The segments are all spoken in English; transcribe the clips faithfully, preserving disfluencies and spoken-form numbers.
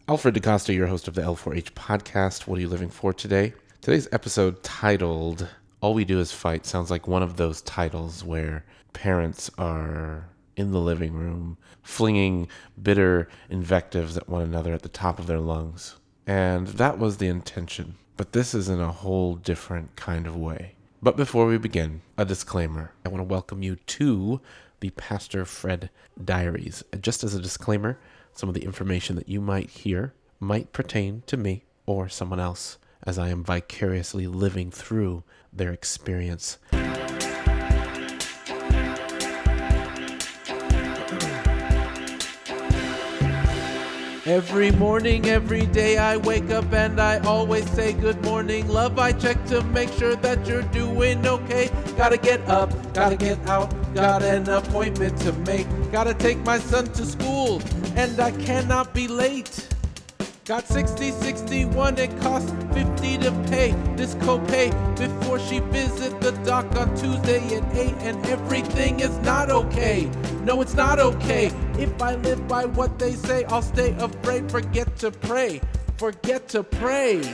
Alfred DaCosta, your host of the L four H podcast. What are you living for today? Today's episode, titled All We Do Is Fight, sounds like one of those titles where parents are in the living room flinging bitter invectives at one another at the top of their lungs. And that was the intention. But this is in a whole different kind of way. But before we begin, a disclaimer. I want to welcome you to the Pastor Fred Diaries. Just as a disclaimer, some of the information that you might hear might pertain to me or someone else, as I am vicariously living through their experience. Every morning, every day I wake up and I always say good morning, love. I check to make sure that you're doing okay. Gotta get up, gotta get out, got an appointment to make. Gotta take my son to school and I cannot be late. Got sixty, sixty-one, it costs fifty to pay this copay before she visit the doc on Tuesday at eight, and everything is not okay. No, it's not okay. If I live by what they say, I'll stay afraid. Forget to pray, forget to pray.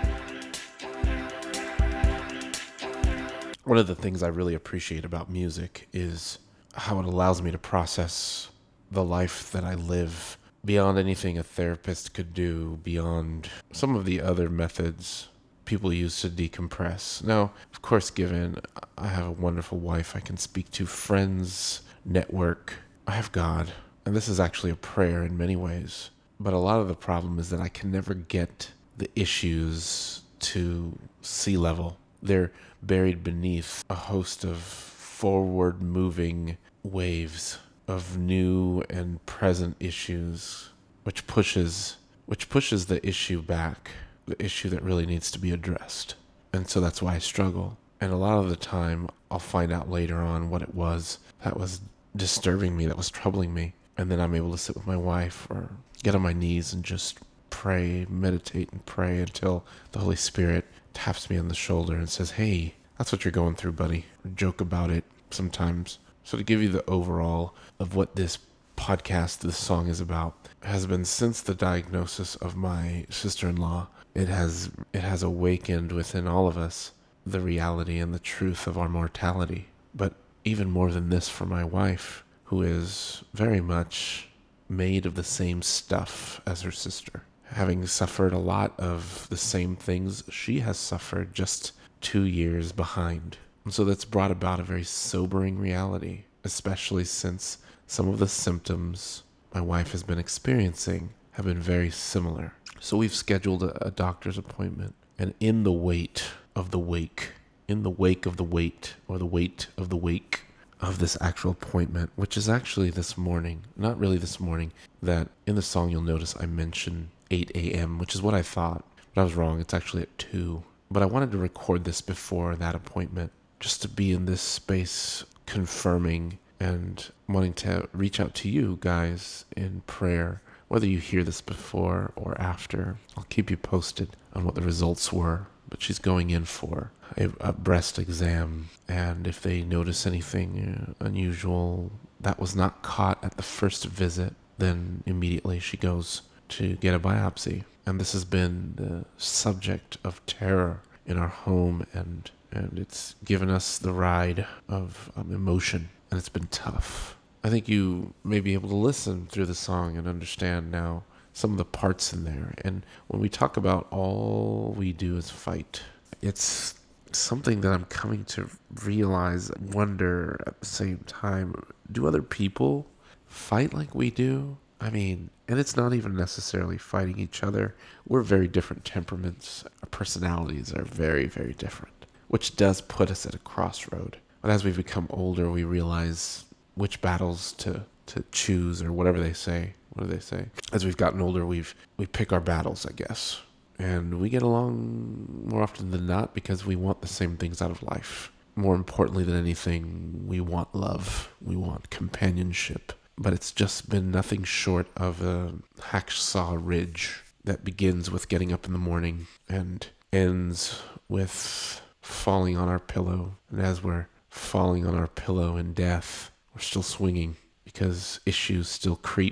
One of the things I really appreciate about music is how it allows me to process the life that I live beyond anything a therapist could do, beyond some of the other methods people use to decompress. Now, of course, given I have a wonderful wife I can speak to, friends, network, I have God. And this is actually a prayer in many ways. But a lot of the problem is that I can never get the issues to sea level. They're buried beneath a host of forward-moving waves of new and present issues, which pushes which pushes the issue back, the issue that really needs to be addressed. And so that's why I struggle. And a lot of the time, I'll find out later on what it was that was disturbing me, that was troubling me. And then I'm able to sit with my wife or get on my knees and just pray, meditate and pray until the Holy Spirit taps me on the shoulder and says, hey, that's what you're going through, buddy. Or joke about it sometimes. So to give you the overall of what this podcast, this song is about, has been since the diagnosis of my sister-in-law. It has it has awakened within all of us the reality and the truth of our mortality. But even more than this for my wife, who is very much made of the same stuff as her sister, having suffered a lot of the same things she has suffered, just two years behind. And so that's brought about a very sobering reality, especially since some of the symptoms my wife has been experiencing have been very similar. So we've scheduled a, a doctor's appointment, and in the wait of the wake, in the wake of the wait, or the wait of the wake of this actual appointment, which is actually this morning, not really this morning, that in the song you'll notice I mention eight a.m., which is what I thought, but I was wrong. It's actually at two. But I wanted to record this before that appointment, just to be in this space confirming and wanting to reach out to you guys in prayer, whether you hear this before or after. I'll keep you posted on what the results were, but she's going in for a, a breast exam, and if they notice anything uh, unusual that was not caught at the first visit, then immediately she goes to get a biopsy. And this has been the subject of terror in our home, and and it's given us the ride of um, emotion, and it's been tough. I think you may be able to listen through the song and understand now some of the parts in there. And when we talk about all we do is fight, it's something that I'm coming to realize, wonder at the same time, do other people fight like we do? I mean, and it's not even necessarily fighting each other. We're very different temperaments. Our personalities are very, very different, which does put us at a crossroad. But as we become older, we realize which battles to, to choose, or whatever they say. What do they say? As we've gotten older, we've we pick our battles, I guess. And we get along more often than not because we want the same things out of life. More importantly than anything, we want love. We want companionship. But it's just been nothing short of a hacksaw ridge that begins with getting up in the morning and ends with falling on our pillow. And as we're falling on our pillow in death, we're still swinging because issues still creep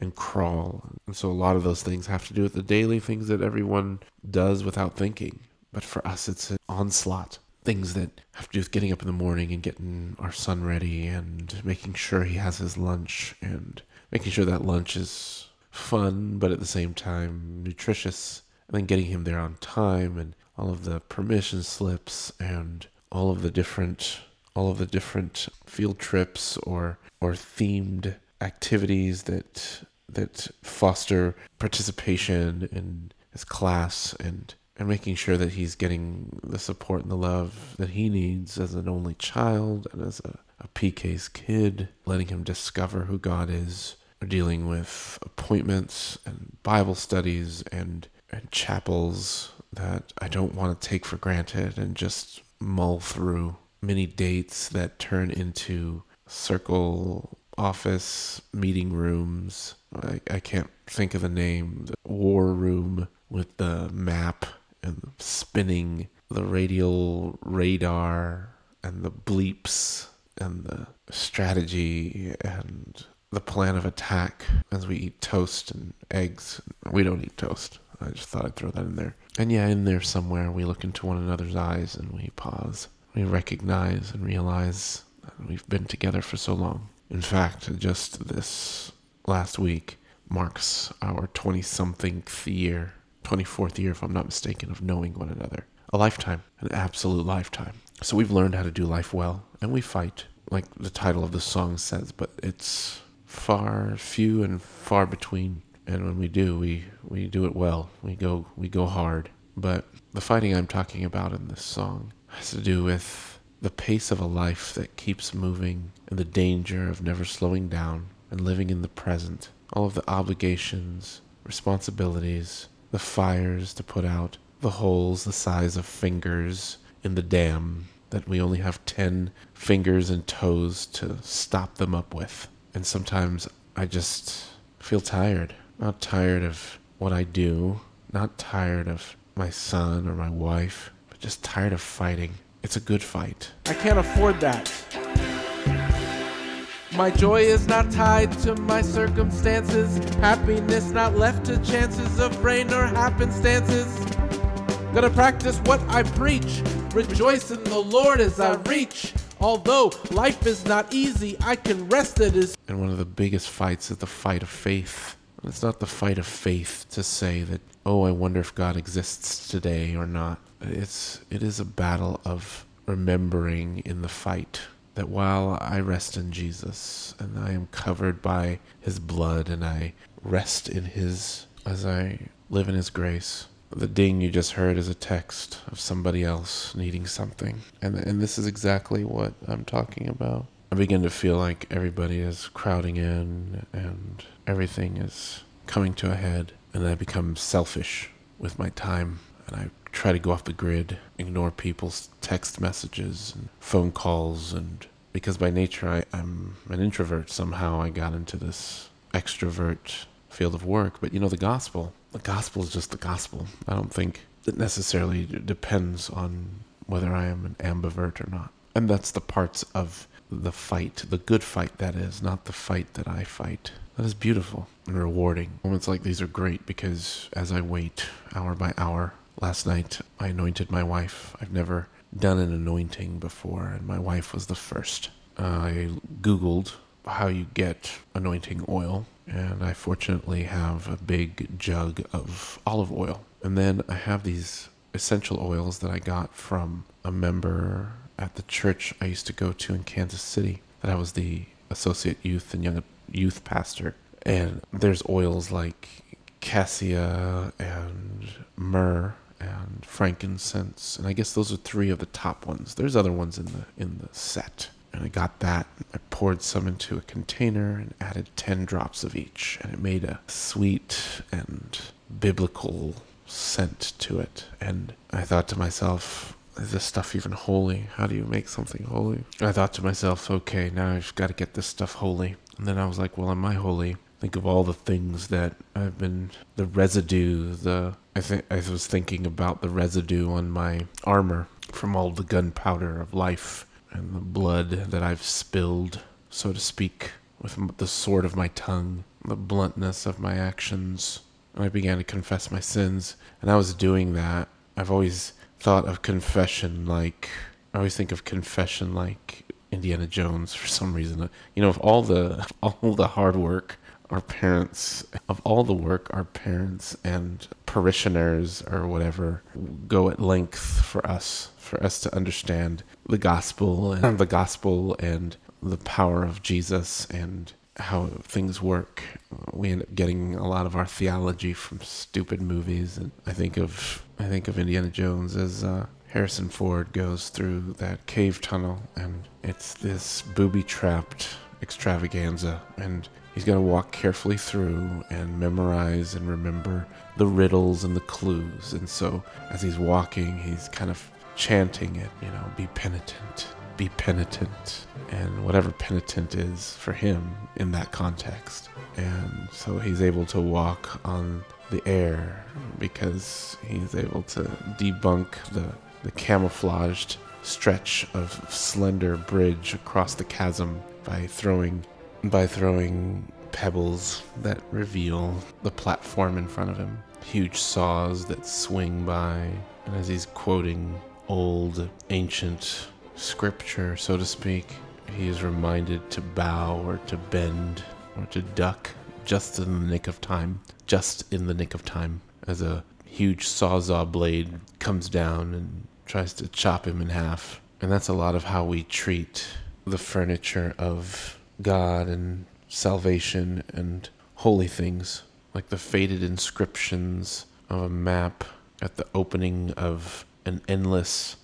and crawl. And so a lot of those things have to do with the daily things that everyone does without thinking. But for us, it's an onslaught. Things that have to do with getting up in the morning and getting our son ready and making sure he has his lunch and making sure that lunch is fun, but at the same time nutritious, and then getting him there on time, and all of the permission slips and all of the different all of the different field trips or or themed activities that that foster participation in his class, and and making sure that he's getting the support and the love that he needs as an only child and as a, a P K's kid, letting him discover who God is. We're dealing with appointments and Bible studies and, and chapels that I don't want to take for granted and just mull through. Many dates that turn into circle office meeting rooms. I, I can't think of the name. The war room with the map and spinning, the radial radar and the bleeps and the strategy and the plan of attack as we eat toast and eggs. We don't eat toast. I just thought I'd throw that in there. And yeah, in there somewhere we look into one another's eyes and we pause. We recognize and realize that we've been together for so long. In fact, just this last week marks our twenty-somethingth year, twenty-fourth year if I'm not mistaken, of knowing one another. A lifetime, an absolute lifetime. So we've learned how to do life well, and we fight, like the title of the song says, but it's far, few and far between. And when we do, we, we do it well. We go we go hard. But the fighting I'm talking about in this song has to do with the pace of a life that keeps moving and the danger of never slowing down and living in the present. All of the obligations, responsibilities, the fires to put out, the holes the size of fingers in the dam that we only have ten fingers and toes to stop them up with. And sometimes I just feel tired. Not tired of what I do, not tired of my son or my wife, but just tired of fighting. It's a good fight. I can't afford that. My joy is not tied to my circumstances. Happiness not left to chances of rain or happenstances. Gonna practice what I preach. Rejoice in the Lord as I reach. Although life is not easy, I can rest it is. And one of the biggest fights is the fight of faith. It's not the fight of faith to say that, oh, I wonder if God exists today or not. It's it is a battle of remembering in the fight that while I rest in Jesus and I am covered by his blood and I rest in his, as I live in his grace, the ding you just heard is a text of somebody else needing something. And and this is exactly what I'm talking about. I begin to feel like everybody is crowding in and everything is coming to a head, and I become selfish with my time, and I try to go off the grid, ignore people's text messages and phone calls, and because by nature I, I'm an introvert, somehow I got into this extrovert field of work. But you know, the gospel, the gospel is just the gospel. I don't think it necessarily depends on whether I am an ambivert or not. And that's the parts of the fight, the good fight that is, not the fight that I fight. That is beautiful and rewarding. Moments like these are great because as I wait hour by hour, last night I anointed my wife. I've never done an anointing before, and my wife was the first. Uh, I Googled how you get anointing oil, and I fortunately have a big jug of olive oil. And then I have these essential oils that I got from a member at the church I used to go to in Kansas City, that I was the associate youth and young youth pastor. And there's oils like cassia and myrrh and frankincense, and I guess those are three of the top ones. There's other ones in the in the set. And I got that. I poured some into a container and added ten drops of each, and it made a sweet and biblical scent to it. And I thought to myself, is this stuff even holy? How do you make something holy? I thought to myself, okay, now I've got to get this stuff holy. And then I was like, well, am I holy? Think of all the things that I've been, the residue, the, I think I was thinking about the residue on my armor from all the gunpowder of life and the blood that I've spilled, so to speak, with the sword of my tongue. the bluntness of my actions. And I began to confess my sins. And I was doing that. I've always thought of confession like, I always think of confession like Indiana Jones for some reason. You know, of all the, all the hard work our parents, of all the work our parents and parishioners or whatever go at length for us, for us to understand the gospel and the gospel and the power of Jesus and how things work. We end up getting a lot of our theology from stupid movies. And I think of, I think of Indiana Jones as, uh, Harrison Ford goes through that cave tunnel, and it's this booby-trapped extravaganza, and he's going to walk carefully through and memorize and remember the riddles and the clues. And so as he's walking, he's kind of chanting it, you know, be penitent, be penitent, and whatever penitent is for him in that context. And so he's able to walk on the air because he's able to debunk the the camouflaged stretch of slender bridge across the chasm by throwing by throwing pebbles that reveal the platform in front of him, huge saws that swing by. And as he's quoting old ancient scripture, so to speak, he is reminded to bow or to bend or to duck just in the nick of time, just in the nick of time, as a huge sawzall blade comes down and tries to chop him in half. And that's a lot of how we treat the furniture of God and salvation and holy things, like the faded inscriptions of a map at the opening of an endless,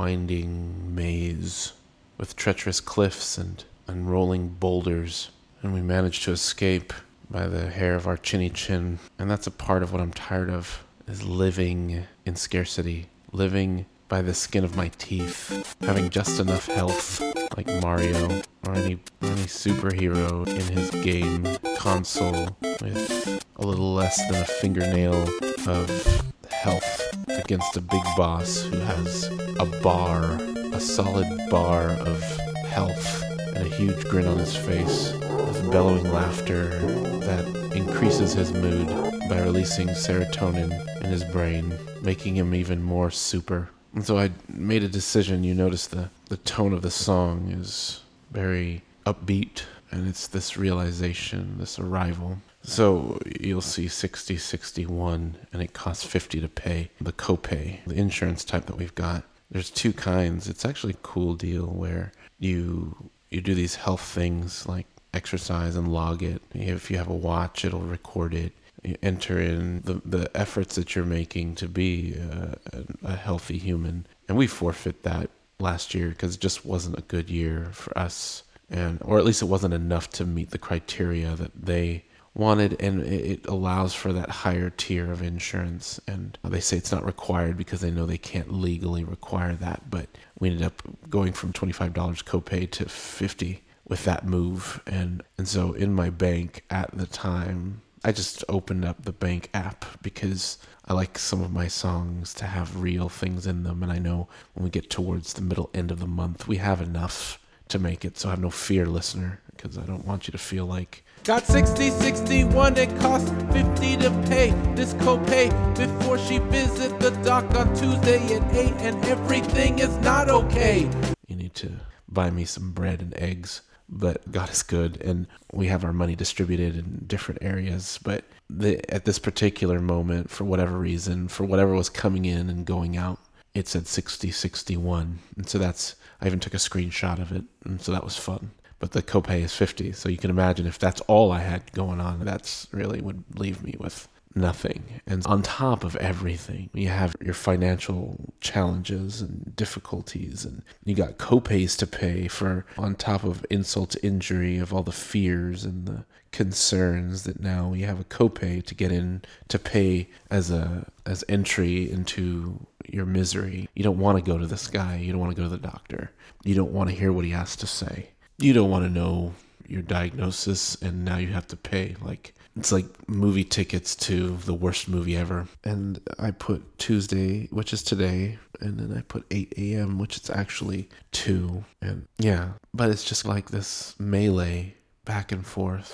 winding maze with treacherous cliffs and unrolling boulders. And we manage to escape by the hair of our chinny chin. And that's a part of what I'm tired of, is living in scarcity, living by the skin of my teeth, having just enough health, like Mario or any or any superhero in his game console, with a little less than a fingernail of health against a big boss who has a bar, a solid bar of health, and a huge grin on his face, with bellowing laughter that increases his mood by releasing serotonin in his brain, making him even more super. And so I made a decision. You notice the, the tone of the song is very upbeat, and it's this realization, this arrival. So you'll see sixty sixty-one, and it costs fifty to pay the copay, the insurance type that we've got. There's two kinds. It's actually a cool deal where you you do these health things like exercise and log it. If you have a watch, it'll record it. You enter in the, the efforts that you're making to be a, a healthy human. And we forfeit that last year because it just wasn't a good year for us. And or at least it wasn't enough to meet the criteria that they wanted. And it, it allows for that higher tier of insurance. And they say it's not required because they know they can't legally require that. But we ended up going from twenty-five dollars copay to fifty dollars with that move. And, and so in my bank at the time, I just opened up the bank app because I like some of my songs to have real things in them. And I know when we get towards the middle end of the month, we have enough to make it. So I have no fear, listener, because I don't want you to feel like... Got sixty sixty-one, it costs fifty to pay this copay before she visit the doc on Tuesday at eight, and everything is not okay. You need to buy me some bread and eggs. But God is good, and we have our money distributed in different areas. But the, at this particular moment, for whatever reason, for whatever was coming in and going out, it said sixty sixty-one. And so that's, I even took a screenshot of it, and so that was fun. But the copay is fifty, so you can imagine if that's all I had going on, that's really would leave me with nothing. And on top of everything, you have your financial challenges and difficulties, and you got copays to pay for, on top of insult to injury of all the fears and the concerns, that now you have a copay to get in to pay as a as entry into your misery. You don't want to go to this guy. You don't want to go to the doctor. You don't want to hear what he has to say. You don't want to know your diagnosis, and now you have to pay. Like, it's like movie tickets to the worst movie ever. And I put Tuesday, which is today, and then I put eight a.m., which is actually two. And yeah, but it's just like this melee back and forth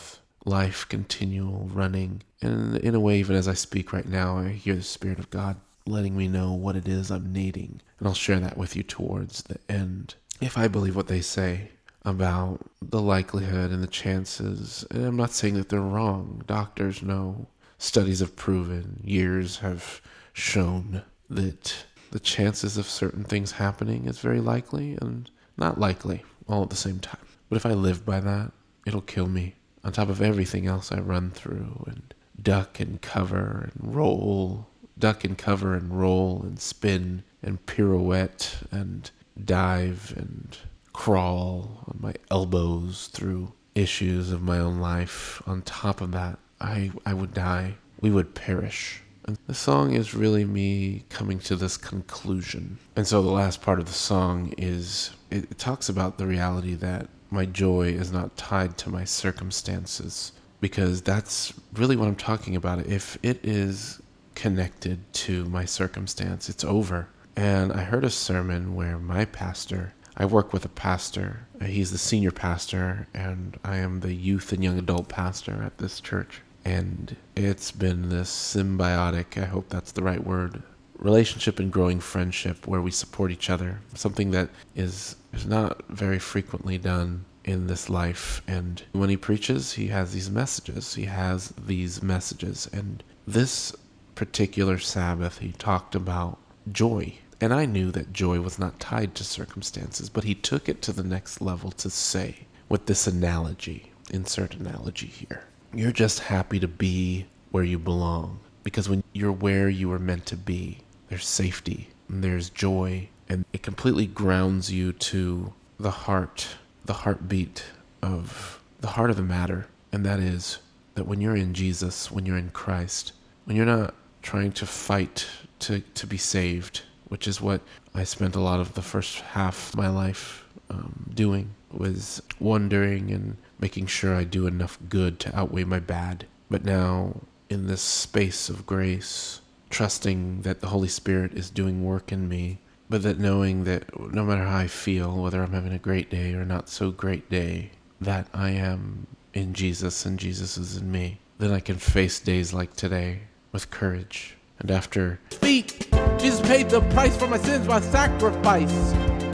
life continual running. And in a way, even as I speak right now, I hear the Spirit of God letting me know what it is I'm needing. And I'll share that with you towards the end. If I believe what they say about the likelihood and the chances, and I'm not saying that they're wrong. Doctors know, studies have proven, years have shown that the chances of certain things happening is very likely and not likely all at the same time. But if I live by that, it'll kill me on top of everything else I run through and duck and cover and roll, duck and cover and roll and spin and pirouette and dive and crawl on my elbows through issues of my own life. On top of that, I, I would die. We would perish. And the song is really me coming to this conclusion. And so the last part of the song is, it, it talks about the reality that my joy is not tied to my circumstances, because that's really what I'm talking about. If it is connected to my circumstance, it's over. And I heard a sermon where my pastor, I work with a pastor, he's the senior pastor, and I am the youth and young adult pastor at this church. And it's been this symbiotic, I hope that's the right word, relationship and growing friendship where we support each other, something that is, is not very frequently done in this life. And when he preaches, he has these messages. He has these messages. And this particular Sabbath, he talked about joy. And I knew that joy was not tied to circumstances, but he took it to the next level to say, with this analogy, insert analogy here, you're just happy to be where you belong. Because when you're where you were meant to be, there's safety and there's joy, and it completely grounds you to the heart, the heartbeat of the heart of the matter. And that is that when you're in Jesus, when you're in Christ, when you're not trying to fight to, to be saved, which is what I spent a lot of the first half of my life um, doing, was wondering and making sure I do enough good to outweigh my bad. But now, in this space of grace, trusting that the Holy Spirit is doing work in me, but that knowing that no matter how I feel, whether I'm having a great day or not so great day, that I am in Jesus and Jesus is in me, then I can face days like today with courage. And after Feet, Jesus paid the price for my sins by sacrifice.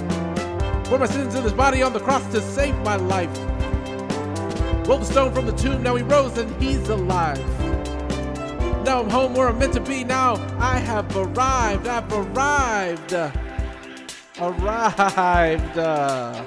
For my sins in his body on the cross to save my life. Rolled the stone from the tomb, now he rose and he's alive. Now I'm home where I'm meant to be, now I have arrived, I've arrived. Arrived. Uh.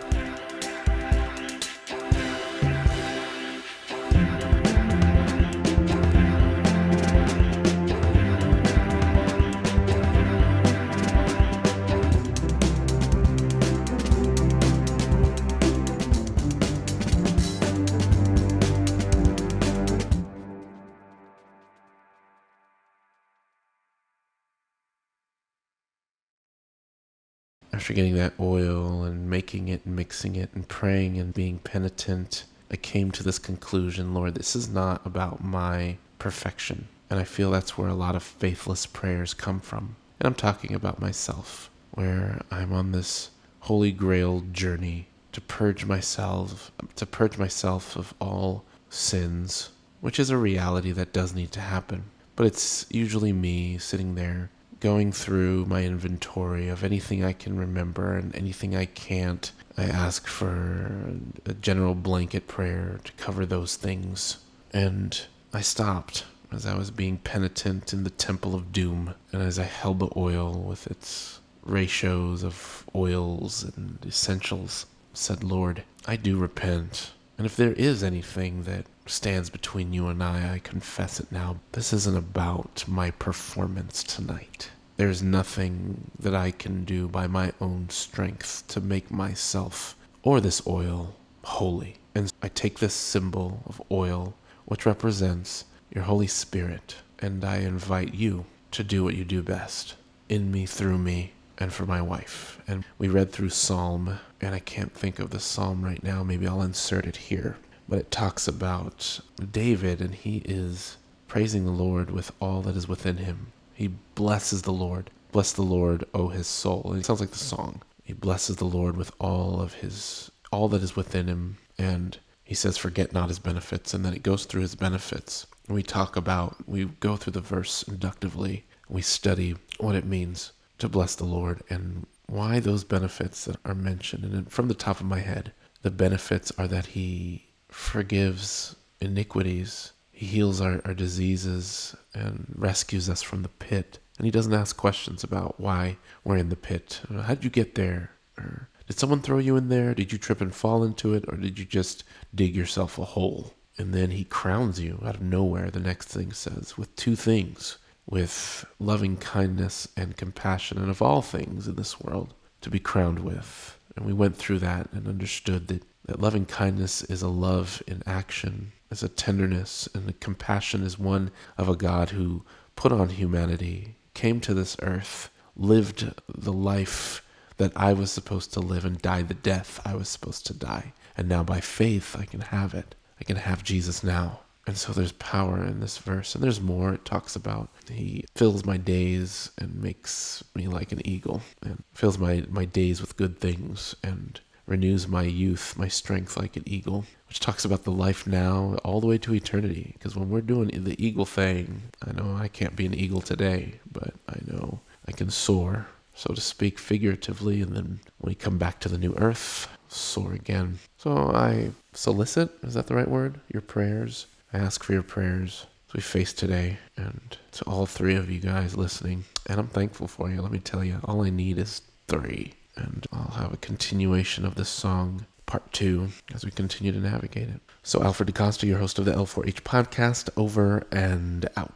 After getting that oil and making it and mixing it and praying and being penitent, I came to this conclusion, Lord, this is not about my perfection. And I feel that's where a lot of faithless prayers come from. And I'm talking about myself, where I'm on this holy grail journey to purge myself, to purge myself of all sins, which is a reality that does need to happen. But it's usually me sitting there going through my inventory of anything I can remember and anything I can't. I ask for a general blanket prayer to cover those things. And I stopped as I was being penitent in the temple of doom. And as I held the oil with its ratios of oils and essentials, said, Lord, I do repent. And if there is anything that stands between you and I, I confess it now. This isn't about my performance tonight. There's nothing that I can do by my own strength to make myself or this oil holy. And I take this symbol of oil, which represents your Holy Spirit, and I invite you to do what you do best in me, through me, and for my wife. And we read through Psalm, and I can't think of the Psalm right now. Maybe I'll insert it here. But it talks about David, and he is praising the Lord with all that is within him. He blesses the Lord. Bless the Lord, O his soul. And it sounds like the song. He blesses the Lord with all of his, all that is within him. And He says, forget not his benefits, and then it goes through his benefits. We talk about, we go through the verse inductively. We study what it means to bless the Lord and why those benefits that are mentioned. And from the top of my head, the benefits are that he forgives iniquities. He heals our, our diseases and rescues us from the pit. And he doesn't ask questions about why we're in the pit. How did you get there? Or did someone throw you in there? Did you trip and fall into it? Or did you just dig yourself a hole? And then he crowns you out of nowhere, the next thing says, with two things, with loving kindness and compassion, and of all things in this world to be crowned with. And we went through that and understood that, that loving kindness is a love in action, is a tenderness, and the compassion is one of a God who put on humanity, came to this earth, lived the life that I was supposed to live, and died the death I was supposed to die. And now by faith I can have it. I can have Jesus now. And so there's power in this verse. And there's more. It talks about he fills my days and makes me like an eagle, and fills my, my days with good things, and renews my youth, my strength like an eagle, which talks about the life now all the way to eternity. Because when we're doing the eagle thing, I know I can't be an eagle today, but I know I can soar, so to speak, figuratively, and then when we come back to the new earth, soar again. So I solicit, is that the right word? Your prayers. I ask for your prayers as we face today, and to all three of you guys listening. And I'm thankful for you. Let me tell you, all I need is three. And I'll have a continuation of this song, part two, as we continue to navigate it. So Alfred DaCosta, your host of the L four H podcast, over and out.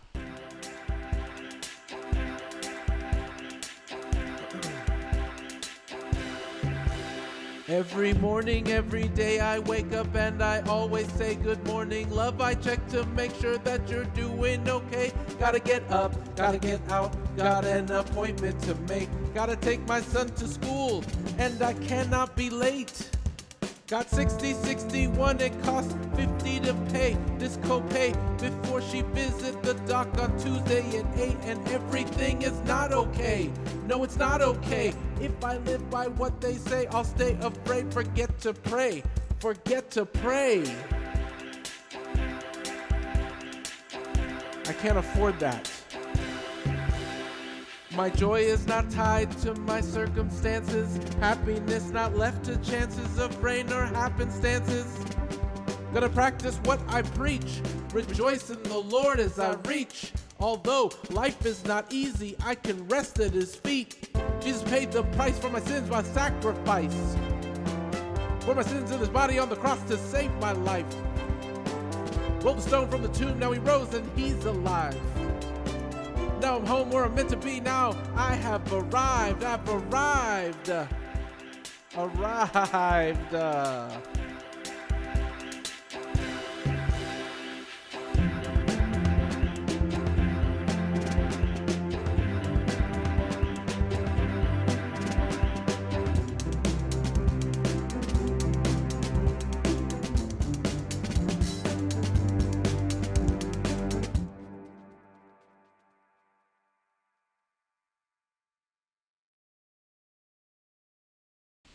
Every morning, every day I wake up and I always say good morning, love. I check to make sure that you're doing okay. Gotta get up, gotta get out, got an appointment to make. Gotta take my son to school and I cannot be late. Got sixty sixty-one, it costs fifty to pay this copay before she visit the doc on Tuesday at eight, and everything is not okay. No, it's not okay. If I live by what they say, I'll stay afraid. Forget to pray, forget to pray. I can't afford that. My joy is not tied to my circumstances, happiness not left to chances of rain or happenstances. Gonna practice what I preach, rejoice in the Lord as I reach. Although life is not easy, I can rest at his feet. Jesus paid the price for my sins by sacrifice, for my sins in his body on the cross to save my life. Rolled the stone from the tomb, now he rose and he's alive. Now I'm home where I'm meant to be. Now I have arrived. I've arrived. Arrived.